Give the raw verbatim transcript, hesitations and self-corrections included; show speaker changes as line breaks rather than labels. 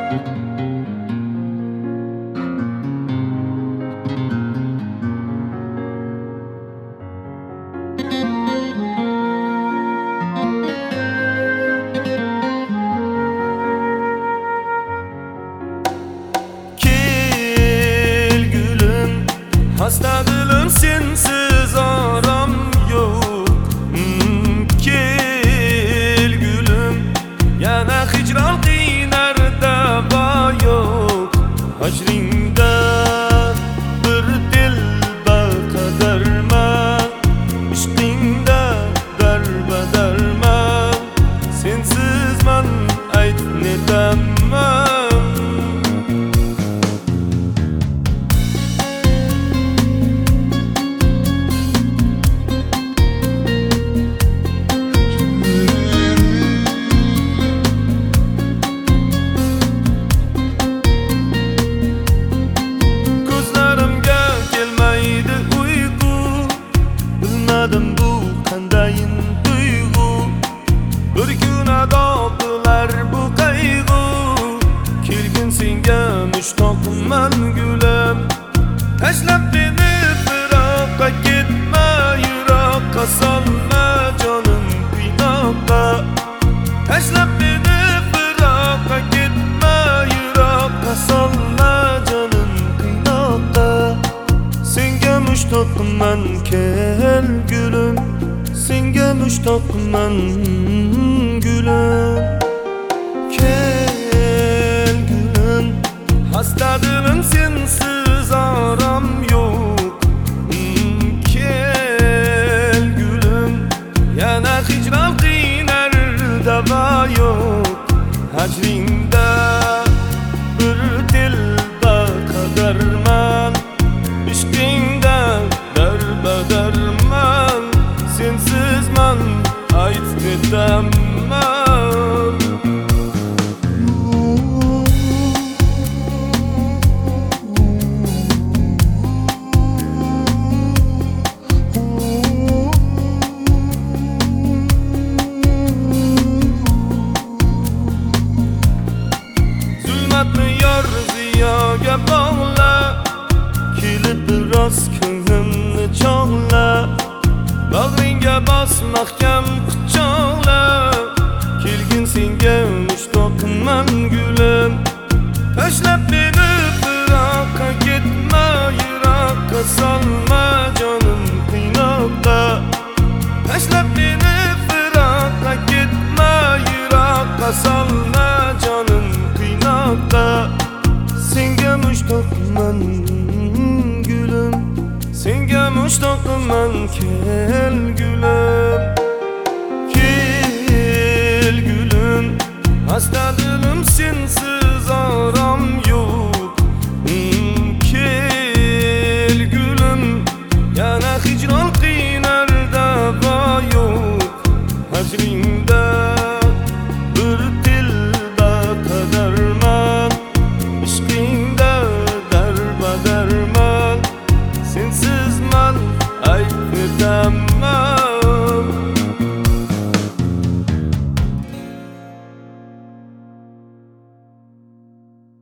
Hasta dilim sensiz aram yok. hmm, Kel gülüm, yana hicran qiynar dava yok. Hajringda bir dilbar qadarman, ishqingda darbadarman. Sensiz man ayt netaman. Bu qandayin tuyg'u, bir kun adoqlar bu qayg'u. Kelgin senga mushtoqman gulam, tashlab beni firoqqa ketma, yiroqqa solma jonim qiynoqqa. Tashlab beni firoqqa ketma, yiroqqa solma jonim qiynoqqa. Senga mushtoqman kel gülüm, senga mushtoqman gülüm. Kel gülüm, hasta dilim sensiz aram yok. hmm, Kel gülüm, yana hicran qiynar dava yok. Hajringda bir dilbar qadarman, ishqingda darbadarman. Sensiz man ayt netaman. Zulmatni yor ziyoga bog'la, kelib biroz ko'nglimni chog'la. Bag'ringga bos mahkam quchoqla, kelgin senga mushtoqman gulim. Tashlab beni firoqqa ketma, yiroqqa solma jonim qiynoqqa. Tashlab beni firoqqa ketma, yiroqqa solma jonim qiynoqqa. Senga mushtoqman gülüm, senga mushtoqman kel gülüm.